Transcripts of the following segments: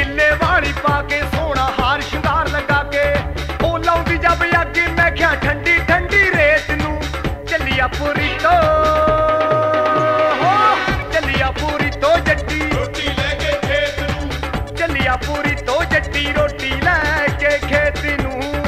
तिल्ले वाली पा के सोना हार शिंगार लगा के ओ लाउंदी जब अगे मैं क्या ठंडी ठंडी रेत नू चलिया पूरी तो चलिया पूरी तो जट्टी रोटी लेके खेत नू चलिया पूरी तो जट्टी रोटी लेके खेत नू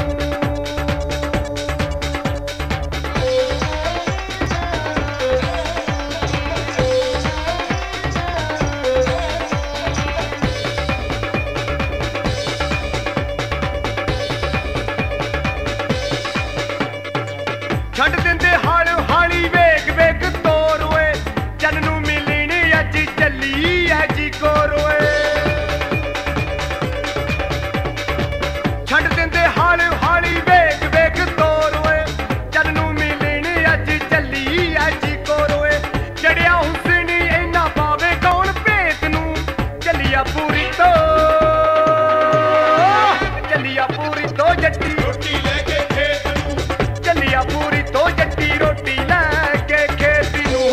ਛੱਡ ਦਿੰਦੇ ਹਾਲ ਹਾਲੀ ਵੇਖ ਵੇਖ ਤੋਰ ਓਏ ਚੰਨ ਨੂੰ ਮਿਲਣ ਅੱਜ ਚੱਲੀ ਐ ਜੀ ਕੋਰ ਓਏ ਛੱਡ ਦਿੰਦੇ ਹਾਲ ਹਾਲੀ ਵੇਖ ਵੇਖ ਤੋਰ ਓਏ ਚੰਨ ਨੂੰ ਮਿਲਣ ਅੱਜ ਚੱਲੀ ਐ ਜੀ ਕੋਰ ਓਏ ਜੜਿਆ ਹੁਸਨੀ ਇੰਨਾ ਪਾਵੇ ਕੌਣ ਭੇਤ ਨੂੰ ਚੱਲਿਆ ਪੂਰੀ ਤੋਂ ਚੱਲਿਆ ਪੂਰੀ ਤੋਂ ਜੱਟੀ रोटी लेके खेत नू ਚੱਲਿਆ ਪੂਰੀ ਤੋਂ ਜੱਟੀ ਰੋਟੀ ਲੈ ਕੇ ਖੇਤ ਨੂੰ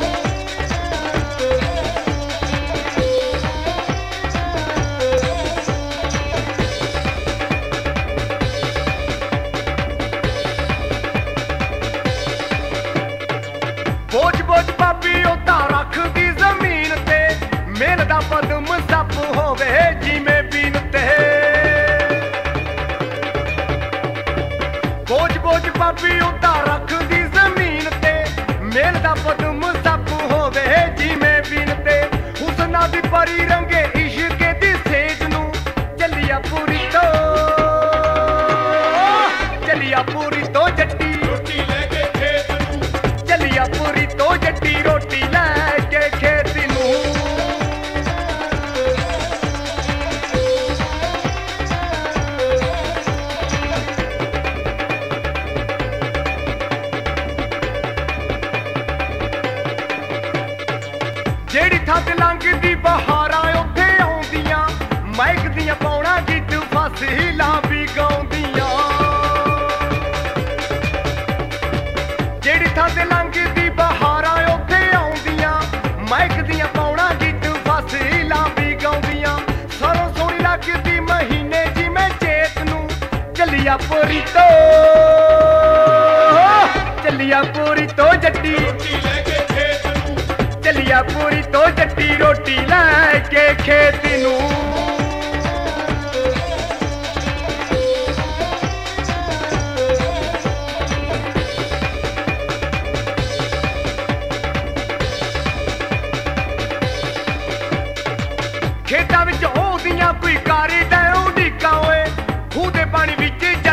ਬੋਝ ਬੋਝ ਪਾਪੀ ਉਹਦਾ ਰੱਖਦੀ ਜ਼ਮੀਨ ਤੇ ਮਿਹਨਤ ਦਾ ਪਦਮ ਸੱਪ ਹੋਵੇ ਜਿਵੇਂ ਬੀਨ ਤੇ ਬੋਝ ਬੋਝ ਪਾਪੀ ਉਹਦਾ ਰੱਖਦੀ ਜ਼ਮੀਨ ਤੇ ਮਿਹਨਤ ਦਾ ਪਦਮ ਸੱਪ ਹੋਵੇ ਜਿਵੇਂ ਬੀਨ ਤੇ ਹੁਸਨਾ ਦੀ ਪਰੀ ਰੰਗੇ ਇਸ਼ਕੇ ਦੀ ਸੇਜ ਨੂੰ ਚੱਲਿਆ ਪੂਰੀ ਤੋਂ ਚੱਲਿਆ ਪੂਰੀ ਤੋਂ ਜੱਟੀ रोटी लेके खेत नू ਚੱਲਿਆ ਪੂਰੀ ਤੋਂ ਜੱਟੀ ਰੋਟੀ ਲੈ ਕੇ ਖੇਤ ਨੂੰ ਜਿਹੜੀ ਥਾਂ ਤੇ ਲੰਘਦੀ ਬਹਾਰਾਂ ਉੱਥੇ ਆਉਂਦੀਆਂ ਮਹਿਕਦੀਆਂ ਪਾਉਣਾ ਗੀਤ ਫਸੀਲਾਂ ਵੀ ਗਾਉਂਦੀਆਂ ਜਿਹੜੀ ਥਾਂ ਤੇ ਲੰਘਦੀ ਬਹਾਰਾਂ ਉੱਥੇ ਆਉਂਦੀਆਂ ਮਹਿਕਦੀਆਂ ਪਾਉਣਾ ਗੀਤ ਫਸੀਲਾਂ ਵੀ ਗਾਉਂਦੀਆਂ ਸਰੋਂ ਸੋਹਣੀ ਲੱਗਦੀ ਮਹੀਨੇ ਜਿਵੇਂ ਚੇਤ ਨੂੰ ਚੱਲਿਆ ਪੂਰੀ ਤੋਂ ਚੱਲਿਆ ਪੂਰੀ ਤੋਂ ਜੱਟੀ रोटी लेके खेत नू ਚੱਲਿਆ ਪੂਰੀ ਤੋਂ ਜੱਟੀ ਰੋਟੀ ਲੈ ਕੇ ਖੇਤ ਨੂੰ ਖੇਤਾਂ ਵਿੱਚ ਉਹਦੀਆਂ ਕੋਈ ਕਾਰੀ ਡੈਉ ਢੀਕਾਂ ਓਏ ਖੂਹ ਦੇ ਪਾਣੀ ਵਿੱਚ